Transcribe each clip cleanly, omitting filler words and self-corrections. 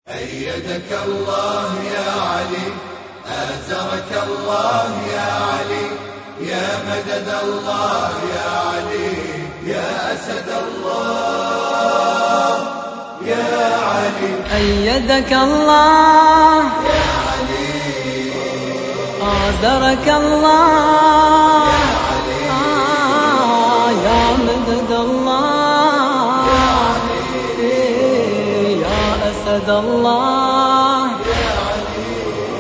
أيدك الله يا علي، آزرك الله يا علي، يا مدد الله يا علي، يا أسد الله يا علي. أيدك الله يا علي، آزرك الله يا علي، يا مدد الله يا علي، يا أسد الله. يا علي.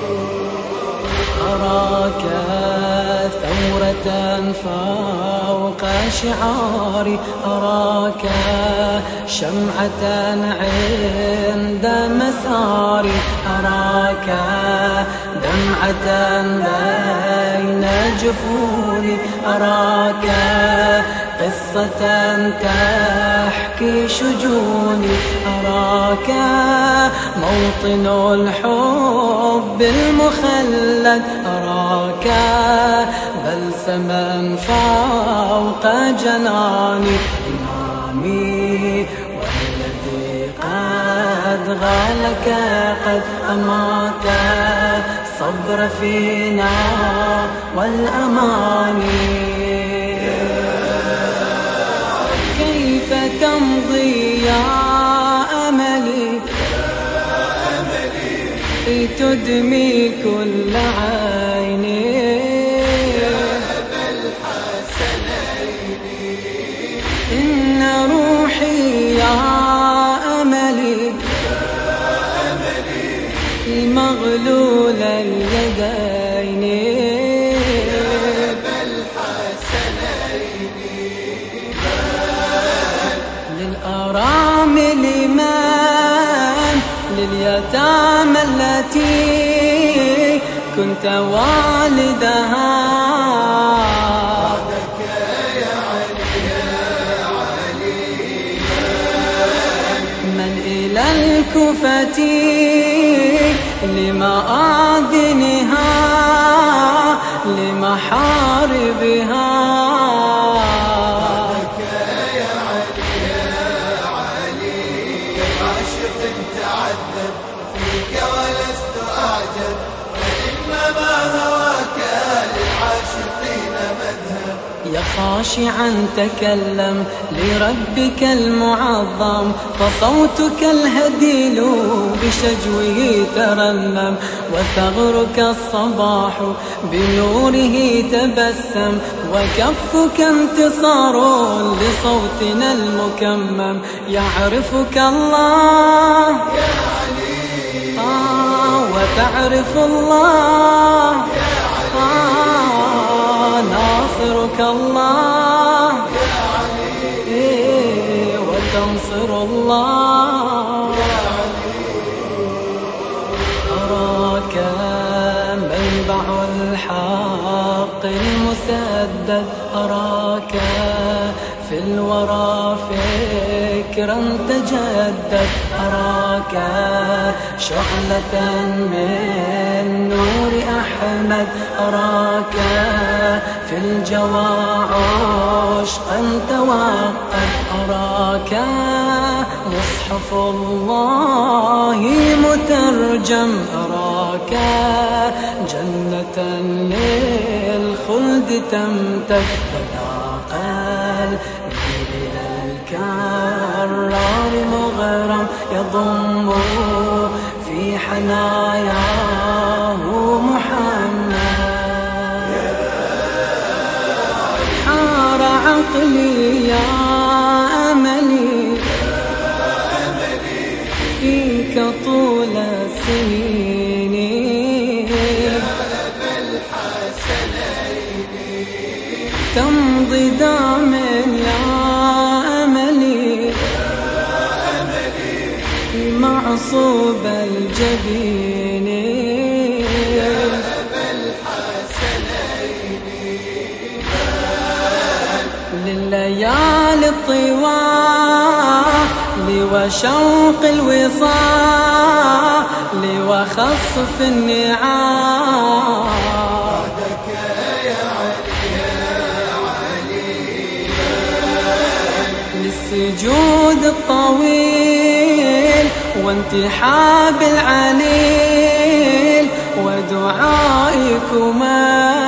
أراك ثورة فوق شعاري، أراك شمعة عند مساري، أراك دمعة بين جفوني، أراك قصة تحكي شجوني، أراك موطن الحب المخلد، أراك بلسما فوق جناني. إمامي والذي قد غالك قد أمات الصبر فينا والأماني. كيف تمضي يا أملي تدمي كل عيني، أبا الحسنين إن روحي يا أملي مغلول اليدين، أبا الحسنين للأرامل من لليتامى التي كنت والدها، بعدك يا علي يا علي، من إلى الكوفة لمآذنها لمحاربها، بعدك يا علي يا علي. عاشق تعذب فيك ولست أعجب، فإنما هواك للعاشقين مذهب. يا خاشعا تكلم لربك المعظم، فصوتك الهديل بشجوه ترنم، وثغرك الصباح بنوره تبسم، وكفك انتصار لصوتنا المكمم. يعرفك الله يا علي، وتعرف الله يا علي، ناصرك الله يا علي، وتنصر الله. يا علي. أراك منبع الحق المسدد، أراك في الورى فكرا تجدد، أراك شعلة من نور أحمد، أراك في الجوى عشقا توقد، أراك مصحف الله مترجم، أراك جنة للخلد تمتد، وذاق إلى الكرار مغرم يضم في حناياه محمد. حار عقلي يا أملي فيك طول السنين، أبا الحسنين تمضي دام يا أملي معصوب الجبين، أبا الحسنين لليالي الطوال وشوق الوصال وخصف النعام. بعدك يا علي يا علي، للسجود الطويل وانتحاب العليل ودعائكما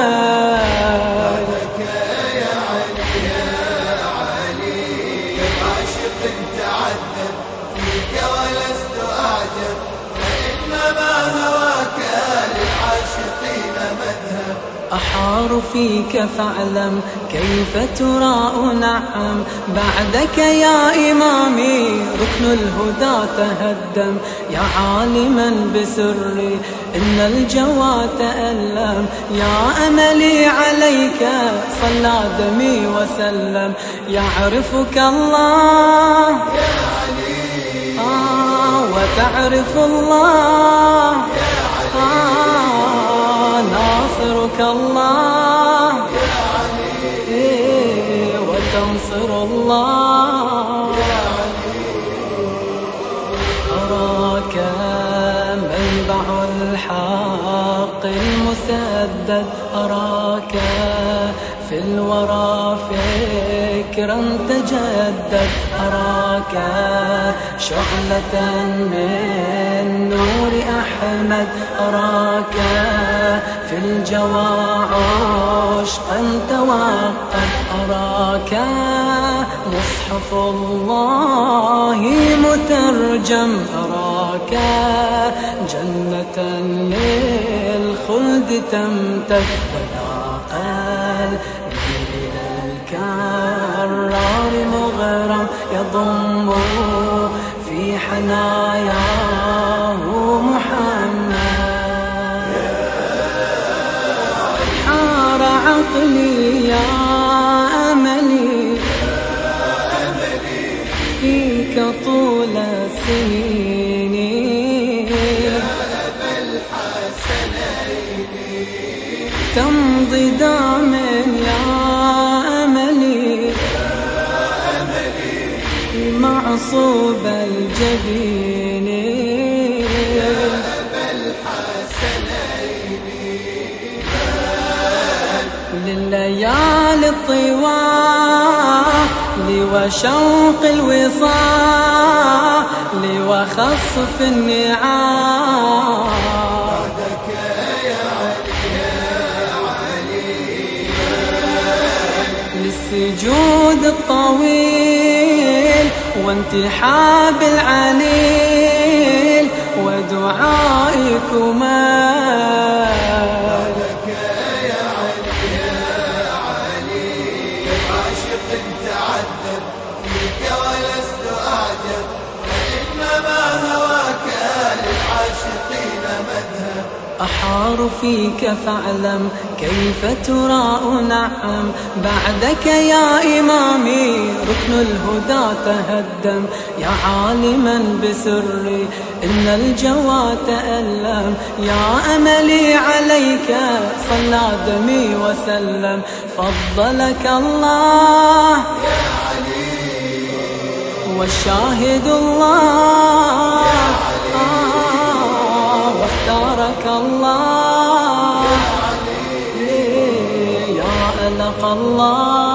بعدك يا علي يا علي عاشق تعذب فيك ولست أعجب فإنما هواك للعاشقين مذهب أحار فيك فاعلم كيف تراء نعم بعدك يا إمامي ركن الهدى تهدم يا عالما بسري إن الجوى تألم يا أملي عليك صلى دمي وسلم يعرفك الله يا علي وتعرف الله يا علي ناصرك الله يا علي وتنصر الله يا علي أراك منبع الحق المسدد أراك في الورى فكرا تجدد أراك شعلة من نور أحمد أراك في الجوى عشقا توقد أراك مصحف الله مترجم أراك جنة للخلد تمتد ولا قلبي إلى الكرار مغرم يضم في حناياه محمد حار عقلي يا أملي فيك طول السنين أبا الحسنين تمضي دام يا أملي معصوب الجبين أبا الحسنين لليالي الطوال وشوق الوصال وخصف النعام بعدك يا علي يا علي للسجود الطويل وانتحاب العليل ودعائكما بعدك يا علي يا علي عاشق تعذب فيك ولست أعجب فإنما هواك للعاشقين مذهب أحار فيك فاعلم كيف تراء نعم بعدك يا إمامي ركن الهدى تهدم يا عالما بسري إن الجوى تألم يا أملي عليك صلى دمي وسلم فضلك الله يا علي والشاهد الله واختارك الله يا ألق الله